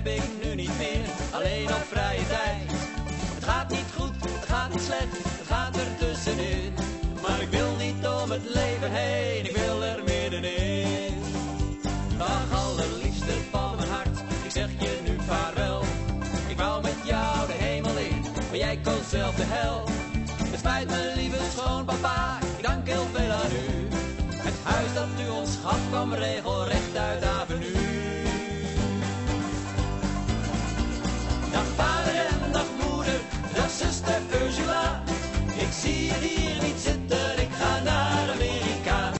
heb ik nu niet meer, alleen op vrije tijd. Het gaat niet goed, het gaat niet slecht, het gaat er tussenin. Maar ik wil niet om het leven heen, ik wil er middenin. Dag allerliefste van mijn hart, ik zeg je nu vaarwel. Ik wou met jou de hemel in, maar jij koos zelf de hel. Het spijt me lieve schoonpapa, ik dank heel veel aan u. Het huis dat u ons gaf kwam regelrecht uit de avenue. Dag vader en dag moeder, dag zuster Ursula. Ik zie je hier niet zitten